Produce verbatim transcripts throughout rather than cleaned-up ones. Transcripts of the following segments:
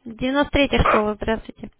девяносто третья школа, здравствуйте.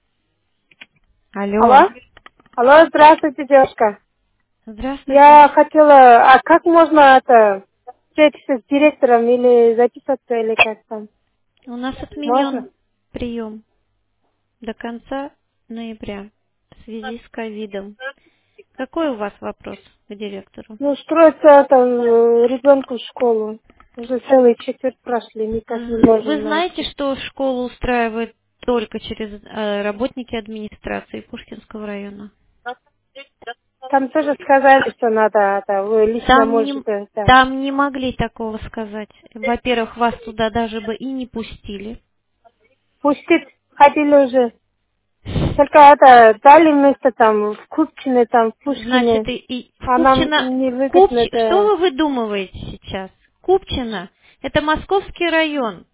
Алло. Алло? Алло, здравствуйте, девушка. Здравствуйте. Я хотела, а как можно это, встретиться с директором или записаться, или как там? У нас Можно? отменен прием до конца ноября в связи с ковидом. Какой у вас вопрос к директору? Ну, устроиться там э, ребенку в школу. Уже целый четверть прошли, никак не Мгм. Вы можем знаете, найти. что школу устраивает только через э, работники администрации Пушкинского района? Там тоже сказали, что надо, это, вы лично Там не, можете, да. там не могли такого сказать. Во-первых, вас туда даже бы и не пустили. Пустить ходили уже. Только это, дали место там, в Купчине, там, в Значит, Пушкине. и, и в А нам Купчино... невыгодно Купчи... Что это. вы выдумываете сейчас? Купчино — это московский район.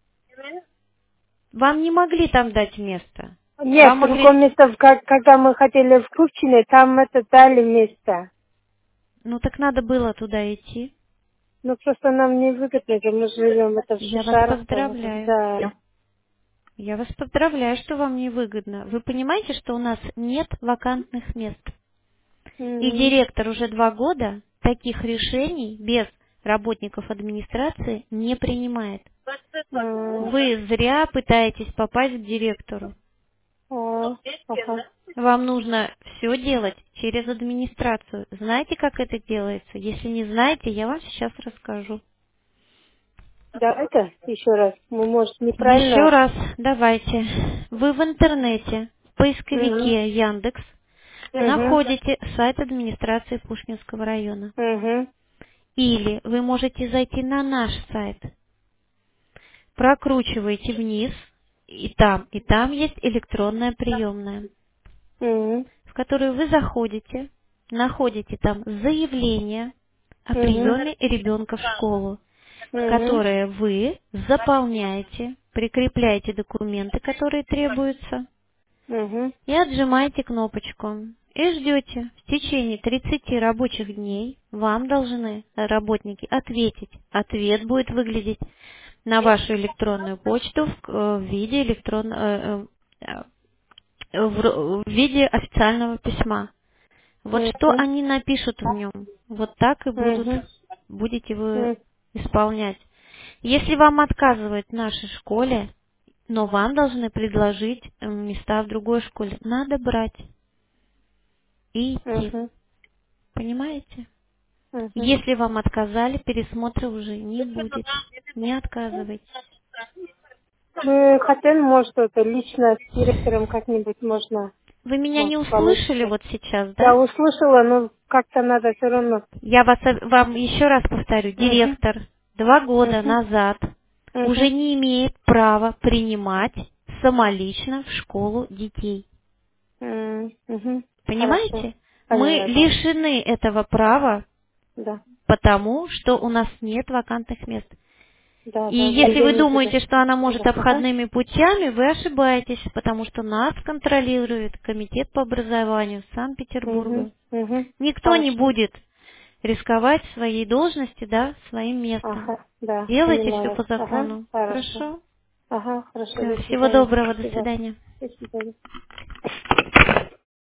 Вам не могли там дать место. Нет, Вам в другом могли... месте, в- как- когда мы хотели в Купчине, там это дали место. Ну так надо было туда идти. Но просто нам не выгодно, где мы живем, это в Я вас Шишарах там. поздравляю. Да. Я вас поздравляю, что вам невыгодно. Вы понимаете, что у нас нет вакантных мест. И Мгм. директор уже два года таких решений без работников администрации не принимает. М. Вы зря пытаетесь попасть к директору. А, ага. Вам нужно все делать через администрацию. Знаете, как это делается? Если не знаете, я вам сейчас расскажу. Давай-ка еще раз. Мы, может, Еще неправильно. раз, давайте. Вы в интернете, в Угу. поисковике Яндекс, Угу. находите сайт администрации Пушкинского района. Угу. Или вы можете зайти на наш сайт, прокручиваете вниз, и там, и там есть электронная приемная, Угу. в которую вы заходите, находите там заявление о Угу. приеме ребенка в школу, Угу. которое вы заполняете, прикрепляете документы, которые требуются, Угу. и отжимаете кнопочку. И ждете. В течение тридцати рабочих дней вам должны работники ответить. Ответ будет выглядеть на вашу электронную почту в, э, в виде электрон, э, э, э, в, р- в виде официального письма. Вот что Угу. они напишут в нем, вот так и будут, Угу. будете вы Угу. исполнять. Если вам отказывают в нашей школе, но вам должны предложить э, места в другой школе, надо брать и идти. Угу. Понимаете? Угу. Если вам отказали, пересмотра уже не будет. Не отказывайтесь. Мы хотим, может, это лично с директором как-нибудь можно, Вы меня не может, услышали получится. вот сейчас, Я да? услышала, но как-то надо все равно. Я вас, э, вам еще раз повторю. Угу. Директор два года Угу. назад уже Угу. не имеет права принимать самолично в школу детей. Угу. Хорошо. Понимаете? Мы Поняла, да. лишены этого права, Да. потому что у нас нет вакантных мест. Да, И да, да. если Я вы не буду. думаете, что она может Да. Ага. обходными путями, вы ошибаетесь, потому что нас контролирует Комитет по образованию Угу. Санкт-Петербурга. Угу. Никто не Хорошо. будет рисковать своей должности, да, своим местом. Ага. Да, Делайте все понимаю. по Ага. закону. Хорошо. Хорошо? Ага. Хорошо. Всё, До всего свидания. доброго, до Спасибо. свидания. До свидания.